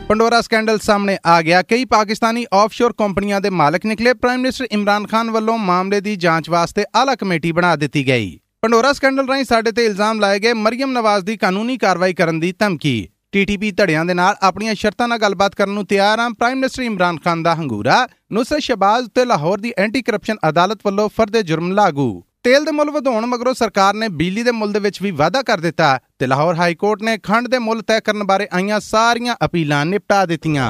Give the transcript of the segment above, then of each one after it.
Pandora scandal ਸਾਹਮਣੇ ਆ ਗਿਆ। ਕਈ ਪਾਕਿਸਤਾਨੀ ਆਫਸ਼ੋਰ ਕੰਪਨੀਆਂ ਦੇ ਮਾਲਕ ਨਿਕਲੇ। ਪ੍ਰਾਈਮ ਮਿਨਿਸਟਰ ਇਮਰਾਨ ਖਾਨ ਵੱਲੋਂ ਮਾਮਲੇ ਦੀ ਜਾਂਚ ਵਾਸਤੇ ਆਲਾ ਕਮੇਟੀ ਬਣਾ ਦਿੱਤੀ ਗਈ। ਪੰਡੋਰਾ ਸਕੈਂਡਲ ਰਾਹੀਂ ਸਾਡੇ ਤੇ ਇਲਜ਼ਾਮ ਲਾਏ ਗਏ। ਮਰੀਮ ਨਵਾਜ਼ ਦੀ ਕਾਨੂੰਨੀ ਕਾਰਵਾਈ ਕਰਨ ਦੀ ਧਮਕੀ। TTP ਧੜਿਆਂ ਦੇ ਨਾਲ ਆਪਣੀਆਂ ਸ਼ਰਤਾਂ ਨਾਲ ਗੱਲਬਾਤ ਕਰਨ ਨੂੰ ਤਿਆਰ ਹਾਂ। ਪ੍ਰਾਈਮ ਮਿਨਿਸਟਰ ਇਮਰਾਨ ਖਾਨ ਦਾ ਹੰਗੂਰਾ। ਨੁਸਰਤ ਸ਼ਹਿਬਾਜ਼ ਉੱਤੇ ਲਾਹੌਰ ਦੀ ਐਂਟੀ ਕਰਪਸ਼ਨ ਅਦਾਲਤ ਵੱਲੋਂ ਫਰਦ ਜੁਰਮ ਲਾਗੂ। ਤੇਲ ਦੇ ਮੁੱਲ ਵਧਾਉਣ ਮਗਰੋਂ ਸਰਕਾਰ ਨੇ ਬਿਜਲੀ ਦੇ ਮੁੱਲ ਦੇ ਵਿੱਚ ਵੀ ਵਾਧਾ ਕਰ ਦਿੱਤਾ ਤੇ ਲਾਹੌਰ ਹਾਈ ਕੋਰਟ ਨੇ ਖੰਡ ਦੇ ਮੁੱਲ ਤੈਅ ਕਰਨ ਬਾਰੇ ਆਈਆਂ ਸਾਰੀਆਂ ਅਪੀਲਾਂ ਨਿਪਟਾ ਦਿੱਤੀਆਂ।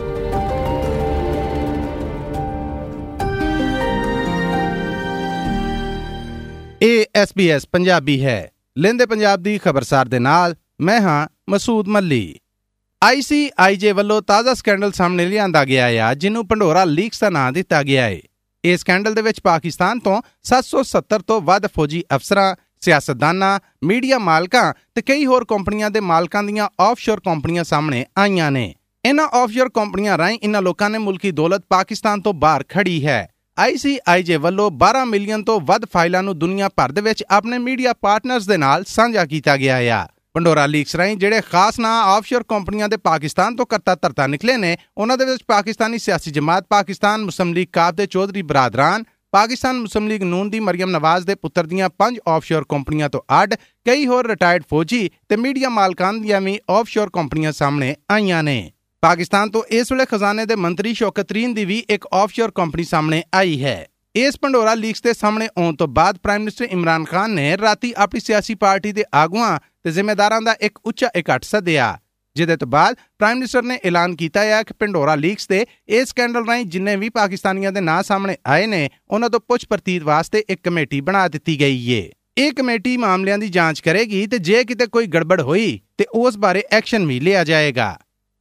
ਇਹ SBS ਪੰਜਾਬੀ ਹੈ। ਲੈਂਦੇ ਪੰਜਾਬ ਦੀ ਖਬਰਸਾਰ ਦੇ ਨਾਲ ਮੈਂ ਹਾਂ ਮਸੂਦ ਮੱਲੀ। ICIJ ਵੱਲੋਂ ਤਾਜ਼ਾ ਸਕੈਂਡਲ ਸਾਹਮਣੇ ਲਿਆਂਦਾ ਗਿਆ ਹੈ ਜਿਹਨੂੰ ਪੰਡੋਰਾ ਲੀਕਸ ਦਾ ਨਾਂ ਦਿੱਤਾ ਗਿਆ ਹੈ। ਇਸ ਸਕੈਂਡਲ ਦੇ ਵਿੱਚ ਪਾਕਿਸਤਾਨ ਤੋਂ 770 ਤੋਂ ਵੱਧ ਫੌਜੀ ਅਫਸਰਾਂ, ਸਿਆਸਤਦਾਨਾਂ, ਮੀਡੀਆ ਮਾਲਕਾਂ ਤੇ ਕਈ ਹੋਰ ਕੰਪਨੀਆਂ ਦੇ ਮਾਲਕਾਂ ਦੀਆਂ ਆਫਸ਼ੋਰ ਕੰਪਨੀਆਂ ਸਾਹਮਣੇ ਆਈਆਂ ਨੇ। ਇਨ੍ਹਾਂ ਆਫਸ਼ੋਰ ਕੰਪਨੀਆਂ ਰਾਹੀਂ ਇਨ੍ਹਾਂ ਲੋਕਾਂ ਨੇ ਮੁਲਕੀ ਦੌਲਤ ਪਾਕਿਸਤਾਨ ਤੋਂ ਬਾਹਰ ਖੜੀ ਹੈ। ICIJ ਵੱਲੋਂ 12 ਮਿਲੀਅਨ ਤੋਂ ਵੱਧ ਫਾਈਲਾਂ ਨੂੰ ਦੁਨੀਆ ਭਰ ਦੇ ਵਿੱਚ ਆਪਣੇ ਮੀਡੀਆ ਪਾਰਟਨਰਸ ਦੇ ਨਾਲ ਸਾਂਝਾ ਕੀਤਾ ਗਿਆ ਹੈ। ਪੰਡੋਰਾ ਲੀਕਸ ਰਾਹੀਂ ਜਿਹੜੇ ਖਾਸ ਨਾਂ ਆਫਸ਼ੋਰ ਕੰਪਨੀਆਂ ਦੇ ਪਾਕਿਸਤਾਨ ਤੋਂ ਕਰਤਾ ਧਰਤਾ ਨਿਕਲੇ ਨੇ, ਉਹਨਾਂ ਦੇ ਵਿੱਚ ਪਾਕਿਸਤਾਨੀ ਸਿਆਸੀ ਜਮਾਤ ਪਾਕਿਸਤਾਨ ਮੁਸਲਿਮ ਲੀਗ ਕਾਫ ਦੇ ਚੌਧਰੀ ਬਰਾਦਰਾਨ, ਪਾਕਿਸਤਾਨ ਮੁਸਲਿਮ ਲੀਗ ਨੂਨ ਦੀ ਮਰੀਮ ਨਵਾਜ਼ ਦੇ ਪੁੱਤਰ ਦੀਆਂ 5 ਆਫਸ਼ੋਰ ਕੰਪਨੀਆਂ ਤੋਂ ਅੱਡ ਕਈ ਹੋਰ ਰਿਟਾਇਰਡ ਫੌਜੀ ਤੇ ਮੀਡੀਆ ਮਾਲਕਾਂ ਦੀਆਂ ਵੀ ਆਫਸ਼ੋਰ ਕੰਪਨੀਆਂ ਸਾਹਮਣੇ ਆਈਆਂ ਨੇ। ਪਾਕਿਸਤਾਨ ਤੋਂ ਇਸ ਵੇਲੇ ਖਜ਼ਾਨੇ ਦੇ ਮੰਤਰੀ ਸ਼ੌਕਤ ਤਰੀਨ ਦੀ ਵੀ ਇੱਕ ਆਫਸ਼ੋਰ ਕੰਪਨੀ ਸਾਹਮਣੇ ਆਈ ਹੈ। ਇਸ ਪੰਡੋਰਾ ਲੀਕਸ ਦੇ ਸਾਹਮਣੇ ਆਉਣ ਤੋਂ ਬਾਅਦ ਪ੍ਰਾਈਮ ਮਿਨਿਸਟਰ ਇਮਰਾਨ ਖਾਨ ਨੇ ਰਾਤੀ ਆਪਣੀ ਸਿਆਸੀ ਪਾਰਟੀ ਦੇ ਆਗੂਆਂ ਤੇ ਜ਼ਿੰਮੇਦਾਰਾਂ ਦਾ ਇੱਕ ਉੱਚਾ ਇਕੱਠ ਸੱਦਿਆ, ਜਿਹਦੇ ਤੋਂ ਬਾਅਦ ਪ੍ਰਾਈਮ ਮਿਨਿਸਟਰ ਨੇ ਐਲਾਨ ਕੀਤਾ ਹੈ ਕਿ ਪੰਡੋਰਾ ਲੀਕਸ ਦੇ ਇਸ ਸਕੈਂਡਲ ਰਾਹੀਂ ਜਿੰਨੇ ਵੀ ਪਾਕਿਸਤਾਨੀਆਂ ਦੇ ਨਾਂ ਸਾਹਮਣੇ ਆਏ ਨੇ ਉਹਨਾਂ ਤੋਂ ਪੁੱਛ ਪ੍ਰਤੀਤ ਵਾਸਤੇ ਇੱਕ ਕਮੇਟੀ ਬਣਾ ਦਿੱਤੀ ਗਈ ਏ। ਇਹ ਕਮੇਟੀ ਮਾਮਲਿਆਂ ਦੀ ਜਾਂਚ ਕਰੇਗੀ ਤੇ ਜੇ ਕਿਤੇ ਕੋਈ ਗੜਬੜ ਹੋਈ ਤੇ ਉਸ ਬਾਰੇ ਐਕਸ਼ਨ ਵੀ ਲਿਆ ਜਾਏਗਾ।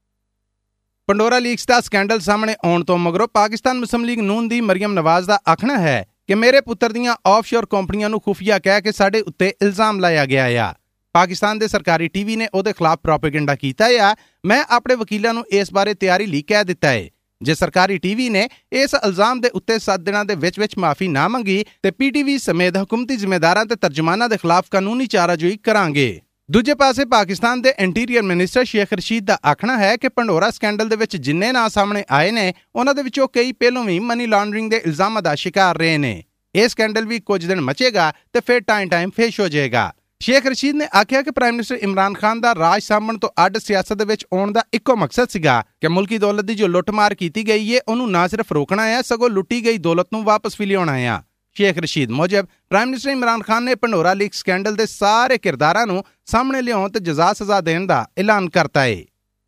ਪੰਡੋਰਾ ਲੀਕਸ ਦਾ ਸਕੈਂਡਲ ਸਾਹਮਣੇ ਆਉਣ ਤੋਂ ਮਗਰੋਂ ਪਾਕਿਸਤਾਨ ਮੁਸਲਿਮ ਲੀਗ ਨੂਨ ਦੀ ਮਰੀਮ ਨਵਾਜ਼ ਦਾ ਆਖਣਾ ਹੈ ਕਿ ਮੇਰੇ ਪੁੱਤਰ ਦੀਆਂ ਆਫਸ਼ੋਰ ਕੰਪਨੀਆਂ ਨੂੰ ਖੁਫੀਆ ਕਹਿ ਕੇ ਸਾਡੇ ਉੱਤੇ ਇਲਜ਼ਾਮ ਲਾਇਆ ਗਿਆ ਹੈ। ਪਾਕਿਸਤਾਨ ਦੇ ਸਰਕਾਰੀ TV ਨੇ ਉਹਦੇ ਖਿਲਾਫ ਪ੍ਰੋਪੇਗੈਂਡਾ ਕੀਤਾ ਹੈ। ਮੈਂ ਆਪਣੇ ਵਕੀਲਾਂ ਨੂੰ ਇਸ ਬਾਰੇ ਤਿਆਰੀ ਲਈ ਕਹਿ ਦਿੱਤਾ ਹੈ। ਜੇ ਸਰਕਾਰੀ TV ਨੇ ਇਸ ਇਲਜ਼ਾਮ ਦੇ ਉੱਤੇ 7 ਦਿਨਾਂ ਦੇ ਵਿੱਚ ਮਾਫੀ ਨਾ ਮੰਗੀ ਤੇ PTV ਸਮੇਤ ਹਕੂਮਤੀ ਜ਼ਿੰਮੇਦਾਰਾਂ ਤੇ ਤਰਜਮਾਨਾਂ ਦੇ ਖਿਲਾਫ ਕਾਨੂੰਨੀ ਚਾਰਾਜੋਈ ਕਰਾਂਗੇ। ਦੂਜੇ ਪਾਸੇ ਪਾਕਿਸਤਾਨ ਦੇ ਇੰਟੀਰੀਅਰ ਮਿਨਿਸਟਰ ਸ਼ੇਖ ਰਸ਼ੀਦ ਦਾ ਆਖਣਾ ਹੈ ਕਿ ਪੰਡੋਰਾ ਸਕੈਂਡਲ ਦੇ ਵਿੱਚ ਜਿੰਨੇ ਨਾਂ ਸਾਹਮਣੇ ਆਏ ਨੇ ਉਹਨਾਂ ਦੇ ਵਿੱਚੋਂ ਕਈ ਪਹਿਲੋਂ ਵੀ ਮਨੀ ਲਾਂਡਰਿੰਗ ਦੇ ਇਲਜ਼ਾਮਾਂ ਦਾ ਸ਼ਿਕਾਰ ਰਹੇ ਨੇ। ਇਹ ਸਕੈਂਡਲ ਵੀ ਕੁਝ ਦਿਨ ਮਚੇਗਾ ਤੇ ਫਿਰ ਟਾਈਮ ਫੇਸ਼ ਹੋ ਜਾਏਗਾ। ਸ਼ੇਖ ਰਸ਼ੀਦ ਨੇ ਆਖਿਆ ਕਿ ਪ੍ਰਾਈਮ ਮਿਨਿਸਟਰ ਇਮਰਾਨ ਖਾਨ ਦਾ ਰਾਜ ਸਾਂਭਣ ਤੋਂ ਅੱਡ ਸਿਆਸਤ ਦੇ ਵਿੱਚ ਆਉਣ ਦਾ ਇੱਕੋ ਮਕਸਦ ਸੀਗਾ ਕਿ ਮੁਲਕੀ ਦੌਲਤ ਦੀ ਜੋ ਲੁੱਟਮਾਰ ਕੀਤੀ ਗਈ ਏ ਉਹਨੂੰ ਨਾ ਸਿਰਫ ਰੋਕਣਾ ਹੈ ਸਗੋਂ ਲੁੱਟੀ ਗਈ ਦੌਲਤ ਨੂੰ ਵਾਪਸ ਵੀ ਲਿਆਉਣਾ ਹੈ। ਸ਼ੇਖ ਰਸ਼ੀਦ ਮੁਜਬ ਪ੍ਰਾਈਮ ਮਿਨਿਸਟਰ ਇਮਰਾਨ ਖਾਨ ਨੇ ਪੰਡੋਰਾ ਲੀਕਸ ਸਕੈਂਡਲ ਦੇ ਸਾਰੇ ਕਿਰਦਾਰਾਂ ਨੂੰ ਸਾਹਮਣੇ ਲਿਆਉਣ ਤੇ ਜਜ਼ਾ ਸਜ਼ਾ ਦੇਣ ਦਾ ਐਲਾਨ ਕਰਤਾ ਹੈ।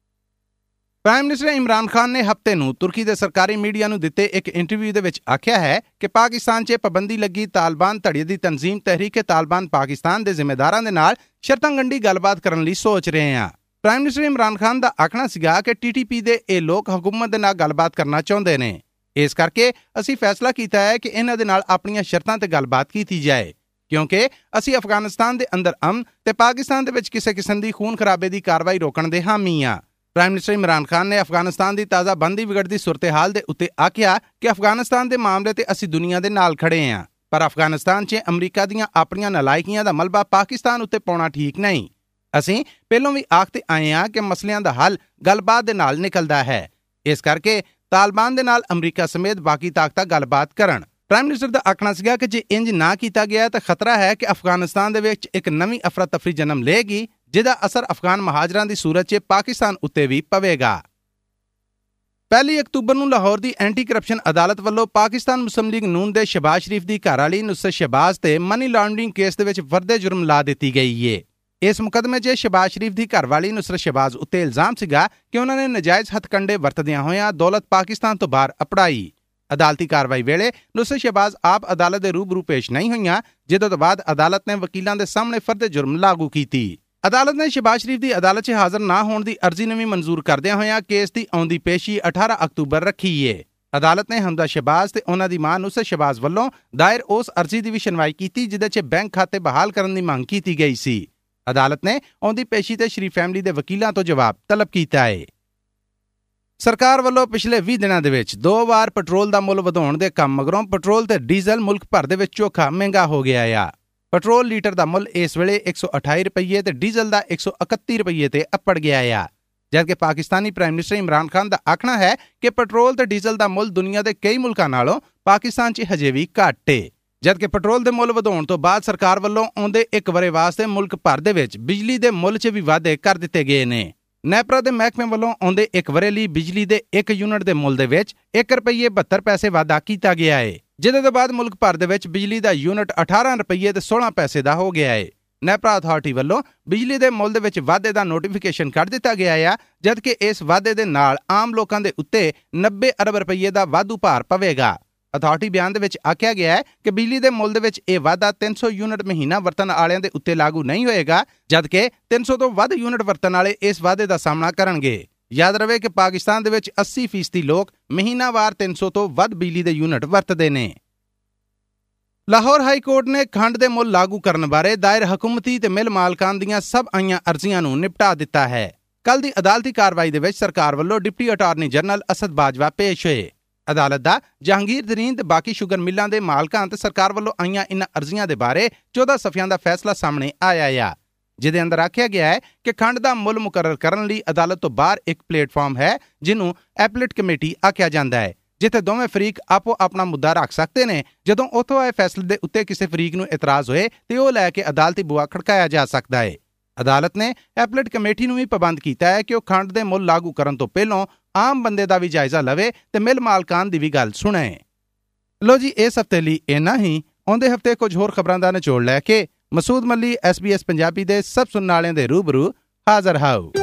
ਪ੍ਰਾਈਮ ਮਿਨਿਸਟਰ ਇਮਰਾਨ ਖਾਨ ਨੇ ਹਫ਼ਤੇ ਨੂੰ ਤੁਰਕੀ ਦੇ ਸਰਕਾਰੀ ਮੀਡੀਆ ਨੂੰ ਦਿੱਤੇ ਇੱਕ ਇੰਟਰਵਿਊ ਦੇ ਵਿੱਚ ਆਖਿਆ ਹੈ ਕਿ ਪਾਕਿਸਤਾਨ 'ਚ ਪਾਬੰਦੀ ਲੱਗੀ ਤਾਲਿਬਾਨ ਧੜੇ ਦੀ ਤਨਜ਼ੀਮ ਤਹਿਰੀਕ-ਏ-ਤਾਲਿਬਾਨ ਪਾਕਿਸਤਾਨ ਦੇ ਜ਼ਿੰਮੇਦਾਰਾਂ ਦੇ ਨਾਲ ਸ਼ਰਤਾਂ-ਗੰਢੀ ਗੱਲਬਾਤ ਕਰਨ ਲਈ ਸੋਚ ਰਹੇ ਹਾਂ। ਪ੍ਰਾਈਮ ਮਿਨਿਸਟਰ ਇਮਰਾਨ ਖਾਨ ਦਾ ਆਖਣਾ ਸੀਗਾ ਕਿ TTP ਦੇ ਇਹ ਲੋਕ ਹਕੂਮਤ ਦੇ ਨਾਲ ਗੱਲਬਾਤ ਕਰਨਾ ਚਾਹੁੰਦੇ ਨੇ। ਇਸ ਕਰਕੇ ਅਸੀਂ ਫੈਸਲਾ ਕੀਤਾ ਹੈ ਕਿ ਇਹਨਾਂ ਦੇ ਨਾਲ ਆਪਣੀਆਂ ਸ਼ਰਤਾਂ ਤੇ ਗੱਲਬਾਤ ਕੀਤੀ ਜਾਏ ਕਿਉਂਕਿ ਅਸੀਂ ਅਫਗਾਨਿਸਤਾਨ ਦੇ ਅੰਦਰ ਅਮਨ ਤੇ ਪਾਕਿਸਤਾਨ ਦੇ ਵਿੱਚ ਕਿਸੇ ਕਿਸਮ ਦੀ ਖੂਨ ਖਰਾਬੇ ਦੀ ਕਾਰਵਾਈ ਰੋਕਣ ਦੇ ਹਾਮੀ ਹਾਂ। ਪ੍ਰਾਈਮ ਮਿਨਿਸਟਰ ਇਮਰਾਨ ਖਾਨ ਨੇ ਅਫਗਾਨਿਸਤਾਨ ਦੀ ਤਾਜ਼ਾ ਬਣਦੀ ਵਿਗੜਦੀ ਸੂਰਤ-ਏ-ਹਾਲ ਦੇ ਉੱਤੇ ਆਖਿਆ ਕਿ ਅਫਗਾਨਿਸਤਾਨ ਦੇ ਮਾਮਲੇ ਤੇ ਅਸੀਂ ਦੁਨੀਆ ਦੇ ਨਾਲ ਖੜੇ ਹਾਂ ਪਰ ਅਫਗਾਨਿਸਤਾਨ 'ਚ ਅਮਰੀਕਾ ਦੀਆਂ ਆਪਣੀਆਂ ਨਲਾਇਕੀਆਂ ਦਾ ਮਲਬਾ ਪਾਕਿਸਤਾਨ ਉੱਤੇ ਪਾਉਣਾ ਠੀਕ ਨਹੀਂ। ਅਸੀਂ ਪਹਿਲਾਂ ਵੀ ਆਖਦੇ ਆਏ ਹਾਂ ਕਿ ਮਸਲਿਆਂ ਦਾ ਹੱਲ ਗੱਲਬਾਤ ਦੇ ਨਾਲ ਨਿਕਲਦਾ ਹੈ। ਇਸ ਕਰਕੇ ਤਾਲਿਬਾਨ ਦੇ ਨਾਲ ਅਮਰੀਕਾ ਸਮੇਤ ਬਾਕੀ ਤਾਕਤਾਂ ਗੱਲਬਾਤ ਕਰਨ। ਪ੍ਰਾਈਮ ਮਿਨਿਸਟਰ ਦਾ ਆਖਣਾ ਸੀਗਾ ਕਿ ਜੇ ਇੰਜ ਨਾ ਕੀਤਾ ਗਿਆ ਤਾਂ ਖਤਰਾ ਹੈ ਕਿ ਅਫਗਾਨਿਸਤਾਨ ਦੇ ਵਿੱਚ ਇੱਕ ਨਵੀਂ ਅਫਰਾ-ਤਫਰੀ ਜਨਮ ਲਏਗੀ ਜਿਹਦਾ ਅਸਰ ਅਫਗਾਨ ਮਹਾਜਰਾਂ ਦੀ ਸੂਰਤ 'ਚ ਪਾਕਿਸਤਾਨ ਉੱਤੇ ਵੀ ਪਵੇਗਾ। 1 ਅਕਤੂਬਰ ਨੂੰ ਲਾਹੌਰ ਦੀ ਐਂਟੀ ਕਰਪਸ਼ਨ ਅਦਾਲਤ ਵੱਲੋਂ ਪਾਕਿਸਤਾਨ ਮੁਸਲਿਮ ਲੀਗ ਨੂਨ ਦੇ ਸ਼ਹਿਬਾਜ਼ ਸ਼ਰੀਫ ਦੀ ਘਰਵਾਲੀ ਨੁਸਰਤ ਸ਼ਹਿਬਾਜ਼ ਤੇ ਮਨੀ ਲਾਂਡਰਿੰਗ ਕੇਸ ਦੇ ਵਿੱਚ ਫਰਦ ਜੁਰਮ ਲਾ ਦਿੱਤੀ ਗਈ ਏ। ਇਸ ਮੁਕੱਦਮੇ 'ਚ ਸ਼ਹਿਬਾਜ਼ ਸ਼ਰੀਫ ਦੀ ਘਰਵਾਲੀ ਨੁਸਰਤ ਸ਼ਹਿਬਾਜ਼ ਉੱਤੇ ਇਲਜ਼ਾਮ ਸੀਗਾ ਕਿ ਉਹਨਾਂ ਨੇ ਨਜਾਇਜ਼ ਹੱਥਕੰਡੇ ਵਰਤਦਿਆਂ ਹੋਇਆਂ ਦੌਲਤ ਪਾਕਿਸਤਾਨ ਤੋਂ ਬਾਹਰ ਅਪੜਾਈ। ਅਦਾਲਤੀ ਕਾਰਵਾਈ ਵੇਲੇ ਨੁਸਰਤ ਸ਼ਹਿਬਾਜ਼ ਆਪ ਅਦਾਲਤ ਦੇ ਰੂਬਰੂ ਪੇਸ਼ ਨਹੀਂ ਹੋਈਆਂ ਜਿਹਦੇ ਤੋਂ ਬਾਅਦ ਅਦਾਲਤ ਨੇ ਵਕੀਲਾਂ ਦੇ ਸਾਹਮਣੇ ਫਰਦ ਜੁਰਮ ਲਾਗੂ ਕੀਤੀ। ਅਦਾਲਤ ਨੇ ਸ਼ਹਿਬਾਜ਼ ਸ਼ਰੀਫ ਦੀ ਅਦਾਲਤ 'ਚ ਹਾਜ਼ਰ ਨਾ ਹੋਣ ਦੀ ਅਰਜ਼ੀ ਨੂੰ ਵੀ ਮਨਜ਼ੂਰ ਕਰਦਿਆਂ ਹੋਇਆਂ ਕੇਸ ਦੀ ਆਉਂਦੀ ਪੇਸ਼ੀ 18 ਅਕਤੂਬਰ ਰੱਖੀ ਏ। ਅਦਾਲਤ ਨੇ ਹਮਦਾ ਸ਼ਹਿਬਾਜ਼ ਤੇ ਉਹਨਾਂ ਦੀ ਮਾਂ ਨੁਸਰਤ ਸ਼ਹਿਬਾਜ਼ ਵੱਲੋਂ ਦਾਇਰ ਉਸ ਅਰਜ਼ੀ ਦੀ ਵੀ ਸੁਣਵਾਈ ਕੀਤੀ ਜਿਹਦੇ 'ਚ ਬੈਂਕ ਖਾਤੇ ਬਹਾਲ ਕਰਨ ਦੀ ਮੰਗ ਕੀਤੀ ਗਈ ਸੀ। ਅਦਾਲਤ ਨੇ ਆਉਂਦੀ ਪੇਸ਼ੀ ਤੇ ਸ਼ਰੀਫ ਫੈਮਿਲੀ ਦੇ ਵਕੀਲਾਂ ਤੋਂ ਜਵਾਬ ਤਲਬ ਕੀਤਾ ਹੈ। ਸਰਕਾਰ ਵੱਲੋਂ ਪਿਛਲੇ 20 ਦਿਨਾਂ ਦੇ ਵਿੱਚ 2 ਵਾਰ ਪੈਟਰੋਲ ਦਾ ਮੁੱਲ ਵਧਾਉਣ ਦੇ ਕੰਮ ਮਗਰੋਂ ਪੈਟਰੋਲ ਤੇ ਡੀਜ਼ਲ ਮੁਲਕ ਭਰ ਦੇ ਵਿੱਚ ਚੋਖਾ ਮਹਿੰਗਾ ਹੋ ਗਿਆ ਆ। ਪੈਟਰੋਲ ਲੀਟਰ ਦਾ ਮੁੱਲ ਇਸ ਵੇਲੇ 128 ਰੁਪਏ ਤੇ ਡੀਜ਼ਲ ਦਾ 131 ਰੁਪਏ ਤੇ ਅੱਪੜ ਗਿਆ ਆ। ਜਦਕਿ ਪਾਕਿਸਤਾਨੀ ਪ੍ਰਾਈਮ ਮਿਨਿਸਟਰ ਇਮਰਾਨ ਖਾਨ ਦਾ ਆਖਣਾ ਹੈ ਕਿ ਪੈਟਰੋਲ ਤੇ ਡੀਜ਼ਲ ਦਾ ਮੁੱਲ ਦੁਨੀਆ ਦੇ ਕਈ ਮੁਲਕਾਂ ਨਾਲੋਂ ਪਾਕਿਸਤਾਨ 'ਚ ਹਜੇ ਵੀ ਘੱਟ ਏ। ਜਦਕਿ ਪੈਟਰੋਲ ਦੇ ਮੁੱਲ ਵਧਾਉਣ ਤੋਂ ਬਾਅਦ ਸਰਕਾਰ ਵੱਲੋਂ ਆਉਂਦੇ ਇੱਕ ਵਰ੍ਹੇ ਵਾਸਤੇ ਮੁਲਕ ਭਰ ਦੇ ਵਿੱਚ ਬਿਜਲੀ ਦੇ ਮੁੱਲ 'ਚ ਵੀ ਵਾਧੇ ਕਰ ਦਿੱਤੇ ਗਏ ਨੇ। ਨੈਪਰਾ ਦੇ ਮਹਿਕਮੇ ਵੱਲੋਂ ਆਉਂਦੇ ਇੱਕ ਵਰ੍ਹੇ ਲਈ ਬਿਜਲੀ ਦੇ 1 ਯੂਨਿਟ ਦੇ ਮੁੱਲ ਦੇ ਵਿੱਚ ₹1.72 ਵਾਧਾ ਕੀਤਾ ਗਿਆ ਏ, ਜਿਹਦੇ ਤੋਂ ਬਾਅਦ ਮੁਲਕ ਭਰ ਦੇ ਵਿੱਚ ਬਿਜਲੀ ਦਾ ਯੂਨਿਟ ₹18.16 ਦਾ ਹੋ ਗਿਆ ਏ। ਨੈਪਰਾ ਅਥਾਰਟੀ ਵੱਲੋਂ ਬਿਜਲੀ ਦੇ ਮੁੱਲ ਦੇ ਵਿੱਚ ਵਾਧੇ ਦਾ ਨੋਟੀਫਿਕੇਸ਼ਨ ਕਰ ਦਿੱਤਾ ਗਿਆ ਆ, ਜਦਕਿ ਇਸ ਵਾਧੇ ਦੇ ਨਾਲ ਆਮ ਲੋਕਾਂ ਦੇ ਉੱਤੇ ₹90 ਅਰਬ ਦਾ ਵਾਧੂ ਭਾਰ ਪਵੇਗਾ। ਅਥਾਰਟੀ ਬਿਆਨ ਦੇ ਵਿੱਚ ਆਖਿਆ ਗਿਆ ਹੈ ਕਿ ਬਿਜਲੀ ਦੇ ਮੁੱਲ ਦੇ ਵਿੱਚ ਇਹ ਵਾਧਾ 300 ਯੂਨਿਟ ਮਹੀਨਾ ਵਰਤਣ ਵਾਲਿਆਂ ਦੇ ਉੱਤੇ ਲਾਗੂ ਨਹੀਂ ਹੋਏਗਾ, ਜਦਕਿ 300 ਤੋਂ ਵੱਧ ਯੂਨਿਟ ਵਰਤਣ ਵਾਲੇ ਇਸ ਵਾਧੇ ਦਾ ਸਾਹਮਣਾ ਕਰਨਗੇ। ਯਾਦ ਰਵੇ ਕਿ ਪਾਕਿਸਤਾਨ ਦੇ ਵਿੱਚ 80% ਲੋਕ ਮਹੀਨਾਵਾਰ 300 ਤੋਂ ਵੱਧ ਬਿਜਲੀ ਦੇ ਯੂਨਿਟ ਵਰਤਦੇ ਨੇ। ਲਾਹੌਰ ਹਾਈ ਕੋਰਟ ਨੇ ਖੰਡ ਦੇ ਮੁੱਲ ਲਾਗੂ ਕਰਨ ਬਾਰੇ ਦਾਇਰ ਹਕੂਮਤੀ ਤੇ ਮਿਲ ਮਾਲਕਾਂ ਦੀਆਂ ਸਭ ਆਈਆਂ ਅਰਜ਼ੀਆਂ ਨੂੰ ਨਿਪਟਾ ਦਿੱਤਾ ਹੈ। ਕੱਲ ਦੀ ਅਦਾਲਤੀ ਕਾਰਵਾਈ ਦੇ ਵਿੱਚ ਸਰਕਾਰ ਵੱਲੋਂ deputy attorney general Asad Bajwa ਪੇਸ਼ ਹੋਏ। ਅਦਾਲਤ ਦਾ ਜਹਾਂਗੀਰ ਤਰੀਨ ਤੇ ਬਾਕੀ ਸ਼ੂਗਰ ਮਿੱਲਾਂ ਦੇ ਮਾਲਕਾਂ ਤੇ ਸਰਕਾਰ ਵੱਲੋਂ ਆਈਆਂ ਇਨ੍ਹਾਂ ਅਰਜ਼ੀਆਂ ਦੇ ਬਾਰੇ 14 ਸਫ਼ਿਆਂ ਦਾ ਫੈਸਲਾ ਸਾਹਮਣੇ ਆਇਆ ਆ, ਜਿਹਦੇ ਅੰਦਰ ਆਖਿਆ ਗਿਆ ਹੈ ਕਿ ਖੰਡ ਦਾ ਮੁੱਲ ਮੁਕਰਰ ਕਰਨ ਲਈ ਅਦਾਲਤ ਤੋਂ ਬਾਹਰ ਇੱਕ ਪਲੇਟਫਾਰਮ ਹੈ ਜਿਹਨੂੰ ਐਪਲੇਟ ਕਮੇਟੀ ਆਖਿਆ ਜਾਂਦਾ ਹੈ, ਜਿੱਥੇ ਦੋਵੇਂ ਫਰੀਕ ਆਪੋ ਆਪਣਾ ਮੁੱਦਾ ਰੱਖ ਸਕਦੇ ਨੇ। ਜਦੋਂ ਉੱਥੋਂ ਆਏ ਫੈਸਲੇ ਦੇ ਉੱਤੇ ਕਿਸੇ ਫਰੀਕ ਨੂੰ ਇਤਰਾਜ਼ ਹੋਏ ਤੇ ਉਹ ਲੈ ਕੇ ਅਦਾਲਤੀ ਬੂਹਾ ਖੜਕਾਇਆ ਜਾ ਸਕਦਾ ਹੈ। ਅਦਾਲਤ ਨੇ ਐਪਲੇਟ ਕਮੇਟੀ ਨੂੰ ਵੀ ਪਾਬੰਦ ਕੀਤਾ ਹੈ ਕਿ ਉਹ ਖੰਡ ਦੇ ਮੁੱਲ ਲਾਗੂ ਕਰਨ ਤੋਂ ਪਹਿਲਾਂ ਆਮ ਬੰਦੇ ਦਾ ਵੀ ਜਾਇਜ਼ਾ ਲਵੇ ਤੇ ਮਿਲ ਮਾਲਕਾਨ ਦੀ ਵੀ ਗੱਲ ਸੁਣੇ। ਲੋ ਜੀ, ਇਸ ਹਫ਼ਤੇ ਲਈ ਇੰਨਾ ਹੀ। ਆਉਂਦੇ ਹਫ਼ਤੇ ਕੁਝ ਹੋਰ ਖਬਰਾਂ ਦਾ ਨਿਚੋੜ ਲੈ ਕੇ ਮਸੂਦ ਮੱਲੀ SBS ਪੰਜਾਬੀ ਦੇ ਸਭ ਸੁਣਨ ਵਾਲਿਆਂ ਦੇ ਰੂਬਰੂ ਹਾਜ਼ਰ ਹਾਊ।